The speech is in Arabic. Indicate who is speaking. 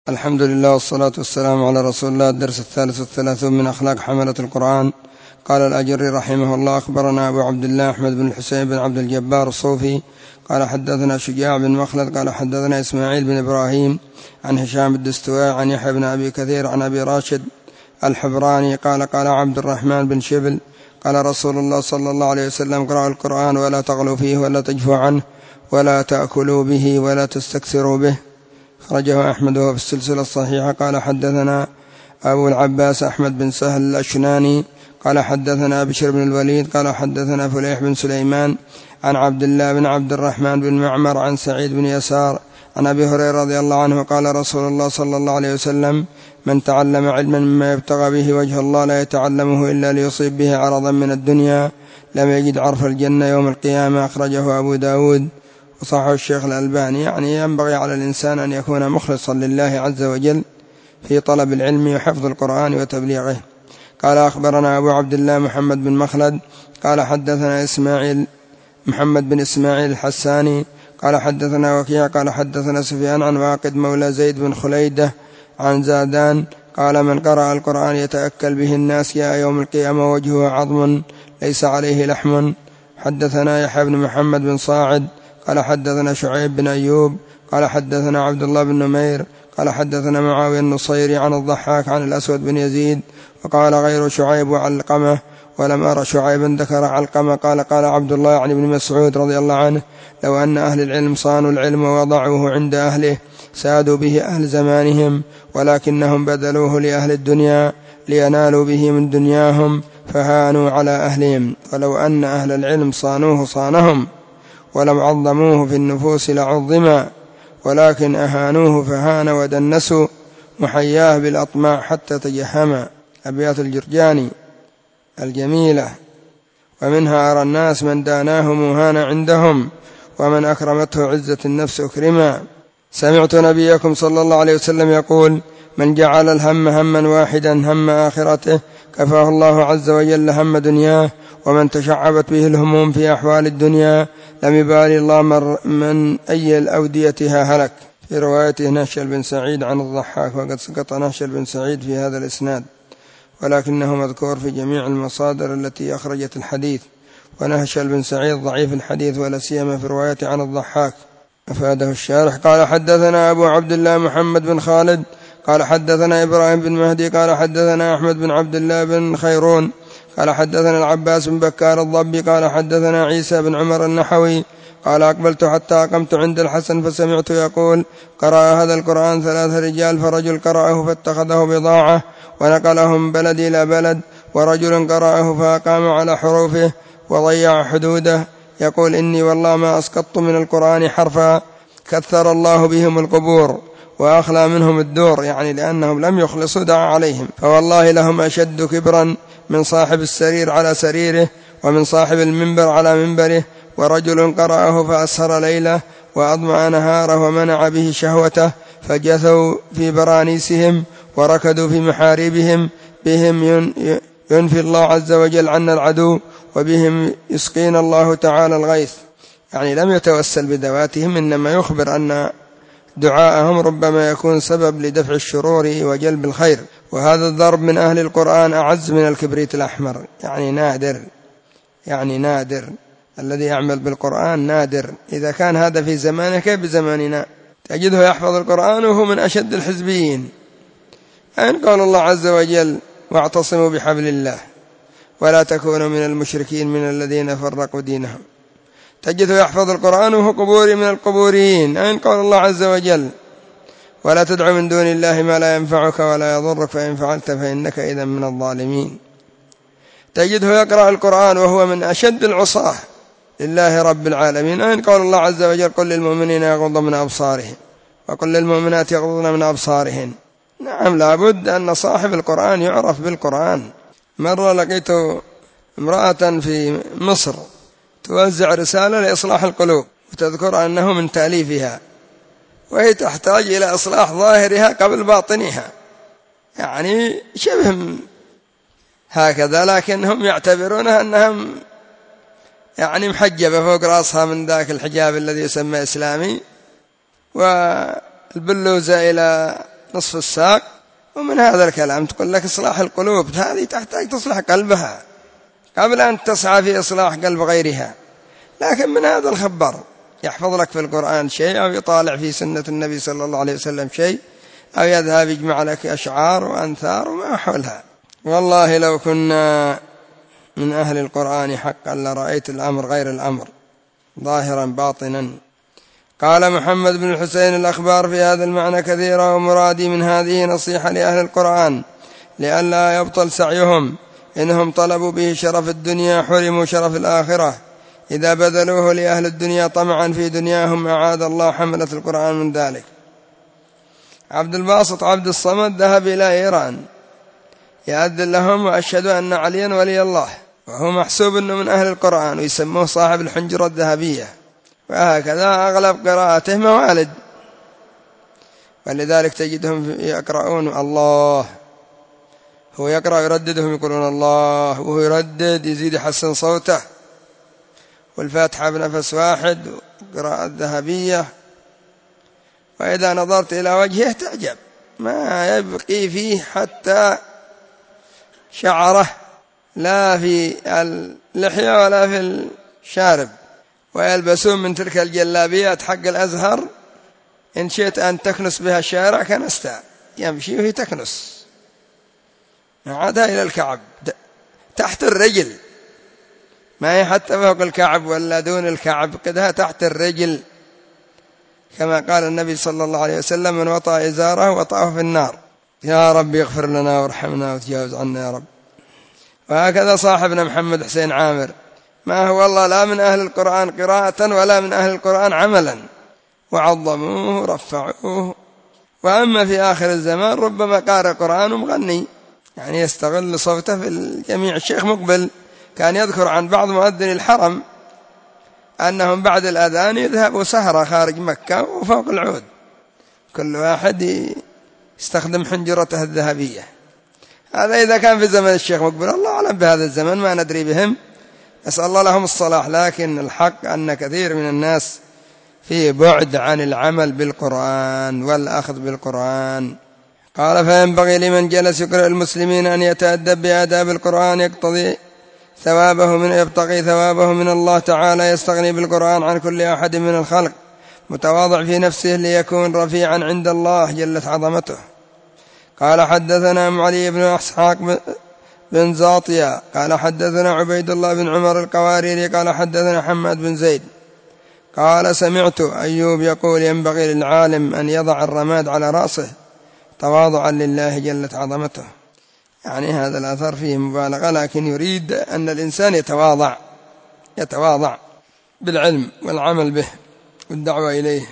Speaker 1: الحمد لله والصلاة والسلام على رسول الله. الدرس 33 من أخلاق حملة القرآن. قال الأجري رحمه الله: أخبرنا أبو عبد الله أحمد بن الحسين بن عبد الجبار الصوفي قال حدثنا شجاع بن مخلد قال حدثنا إسماعيل بن إبراهيم عن هشام الدستوائي عن يحيى بن أبي كثير عن أبي راشد الحبراني قال قال عبد الرحمن بن شبل قال رسول الله صلى الله عليه وسلم: اقرأوا القرآن ولا تغلوا فيه ولا تجفوا عنه ولا تأكلوا به ولا تستكثروا به. خرجه أحمد وهو في السلسلة الصحيحة. قال حدثنا أبو العباس أحمد بن سهل الأشناني قال حدثنا بشر بن الوليد قال حدثنا فليح بن سليمان عن عبد الله بن عبد الرحمن بن معمر عن سعيد بن يسار عن أبي هريرة رضي الله عنه قال رسول الله صلى الله عليه وسلم: من تعلم علما مما يبتغى به وجه الله لا يتعلمه إلا ليصيب به عرضا من الدنيا لم يجد عرف الجنة يوم القيامة. أخرجه أبو داود وصححه الشيخ الألباني. يعني ينبغي على الإنسان أن يكون مخلصا لله عز وجل في طلب العلم وحفظ القرآن وتبليغه. قال أخبرنا أبو عبد الله محمد بن مخلد قال حدثنا إسماعيل محمد بن إسماعيل الحساني قال حدثنا وكيع قال حدثنا سفيان عن واقد مولى زيد بن خليدة عن زادان قال: من قرأ القرآن يتأكل به الناس يا يوم القيامة وجهه عظم ليس عليه لحم. حدثنا يحيى بن محمد بن صاعد قال حدثنا شعيب بن أيوب قال حدثنا عبد الله بن نمير قال حدثنا معاوية النصيري عن الضحاك عن الأسود بن يزيد وقال غير شعيب وعلقمة ولم أرى شعيبا ذكر علقمة. قال قال عبد الله عن ابن مسعود رضي الله عنه: لو أن أهل العلم صانوا العلم ووضعوه عند أهله سادوا به أهل زمانهم ولكنهم بذلوه لأهل الدنيا لينالوا به من دنياهم فهانوا على أهلهم. ولو أن أهل العلم صانوه صانهم ولم عظموه في النفوس لعظما ولكن أهانوه فهان ودنسوا محياه بالأطماع حتى تجهما. أبيات الجرجاني الجميلة. ومنها: أرى الناس من داناه مهان عندهم ومن أكرمته عزة النفس أكرما. سمعت نبيكم صلى الله عليه وسلم يقول: من جعل الهم هما واحدا هم آخرته كفاه الله عز وجل هم دنياه ومن تشعبت به الهموم في أحوال الدنيا لم يبالي الله من أي الأوديتها هلك. في روايته نهشل بن سعيد عن الضحاك، وقد سقط نهشل بن سعيد في هذا الإسناد ولكنه مذكور في جميع المصادر التي أخرجت الحديث، ونهشل بن سعيد ضعيف الحديث ولا سيما في روايته عن الضحاك. أفاده الشارح. قال حدثنا أبو عبد الله محمد بن خالد قال حدثنا إبراهيم بن مهدي قال حدثنا أحمد بن عبد الله بن خيرون قال حدثنا العباس بن بكار الضبي قال حدثنا عيسى بن عمر النحوي قال أقبلت حتى أقمت عند الحسن فسمعت يقول: قرأ هذا القرآن 3 رجال، فرجل قرأه فاتخذه بضاعة ونقله من بلد إلى بلد، ورجل قرأه فأقام على حروفه وضيع حدوده، يقول: إني والله ما أسقطت من القرآن حرفا. كثر الله بهم القبور وأخلى منهم الدور، يعني لأنهم لم يخلصوا دعا عليهم. فوالله لهم أشد كبرا من صاحب السرير على سريره ومن صاحب المنبر على منبره. ورجل قرأه فأسهر ليله وأضمع نهاره ومنع به شهوته، فجثوا في برانيسهم وركضوا في محاريبهم. بهم ينفي الله عز وجل عنا العدو وبهم يسقينا الله تعالى الغيث. يعني لم يتوسل بذواتهم، إنما يخبر أن دعاءهم ربما يكون سبب لدفع الشرور وجلب الخير. وهذا الضرب من أهل القرآن أعز من الكبريت الأحمر، يعني نادر الذي يعمل بالقرآن نادر. إذا كان هذا في زمانه كيف بزماننا؟ تجده يحفظ القرآن وهو من أشد الحزبيين. أين قال الله عز وجل: واعتصموا بحبل الله ولا تكونوا من المشركين من الذين فرقوا دينهم؟ تجده يحفظ القرآن وهو قبوري من القبوريين. أين قال الله عز وجل: ولا تدع من دون الله ما لا ينفعك ولا يضرك فإن فعلت فإنك إذا من الظالمين. تجده يقرأ القرآن وهو من أشد العصاة لله رب العالمين. أين قال الله عز وجل: قل للمؤمنين يغضوا من أبصارهم وقل للمؤمنات يغضضن من أبصارهن؟ نعم، لابد أن صاحب القرآن يعرف بالقرآن. مرة لقيت امرأة في مصر توزع رسالة لإصلاح القلوب وتذكر أنه من تأليفها، وهي تحتاج إلى إصلاح ظاهرها قبل باطنها، يعني شبه هكذا، لكنهم يعتبرونها أنها يعني محجبة فوق رأسها من ذاك الحجاب الذي يسمى إسلامي، والبلوزة إلى نصف الساق. ومن هذا الكلام تقول لك إصلاح القلوب، هذه تحتاج تصلح قلبها قبل أن تسعى في إصلاح قلب غيرها. لكن من هذا الخبر يحفظ لك في القرآن شيء، أو يطالع في سنة النبي صلى الله عليه وسلم شيء، أو يذهب يجمع لك أشعار وأنثار وما حولها. والله لو كنا من أهل القرآن حقا لرأيت الأمر غير الأمر ظاهرا باطنا. قال محمد بن الحسين: الأخبار في هذا المعنى كثيرة، ومرادي من هذه نصيحة لأهل القرآن لئلا يبطل سعيهم، إنهم طلبوا به شرف الدنيا حرموا شرف الآخرة إذا بذلوه لأهل الدنيا طمعا في دنياهم، أعاذ الله حملة القرآن من ذلك. عبد الباسط عبد الصمد ذهب إلى إيران يأذن لهم وأشهد أن عليا ولي الله، وهو محسوب أنه من أهل القرآن، ويسموه صاحب الحنجرة الذهبية، وهكذا أغلب قراءته موالد، ولذلك تجدهم يقرؤون الله، هو يقرأ يرددهم يقولون الله، وهو يردد يزيد يحسن صوته، والفاتحة بنفس واحد، قراءة ذهبية. وإذا نظرت إلى وجهه تعجب، ما يبقي فيه حتى شعره، لا في اللحية ولا في الشارب، ويلبسون من تلك الجلابيات حق الأزهر، إن شئت أن تكنس بها الشارع كنستا، يمشي وهي تكنس عادها إلى الكعب تحت الرجل، ما هي حتى فوق الكعب ولا دون الكعب، قدها تحت الرجل، كما قال النبي صلى الله عليه وسلم: من وطأ إزاره وطأه في النار. يا رب اغفر لنا وارحمنا وتجاوز عنا يا رب. وهكذا صاحبنا محمد حسين عامر، ما هو والله لا من أهل القرآن قراءة ولا من أهل القرآن عملا، وعظموه رفعوه. وأما في آخر الزمان ربما قارئ قرآن ومغني، يعني يستغل صوته في الجميع. الشيخ مقبل كان يذكر عن بعض مؤذن الحرم أنهم بعد الأذان يذهبوا سهرة خارج مكة وفوق العود، كل واحد يستخدم حنجرته الذهبية. هذا إذا كان في زمن الشيخ مقبل، الله أعلم بهذا الزمن، ما ندري بهم، أسأل الله لهم الصلاح. لكن الحق أن كثير من الناس في بعد عن العمل بالقرآن والأخذ بالقرآن. قال: فينبغي لمن جلس يقرأ المسلمين أن يتأدب بآداب القرآن، يبتغي ثوابه من الله تعالى، يستغني بالقرآن عن كل أحد من الخلق، متواضع في نفسه ليكون رفيعا عند الله جلت عظمته. قال: حدثنا علي بن إسحاق بن زاطية قال حدثنا عبيد الله بن عمر القواريري قال حدثنا حماد بن زيد قال: سمعت أيوب يقول: ينبغي للعالم أن يضع الرماد على رأسه تواضعا لله جلت عظمته. يعني هذا الأثر فيه مبالغة، لكن يريد أن الإنسان يتواضع بالعلم والعمل به والدعوة إليه.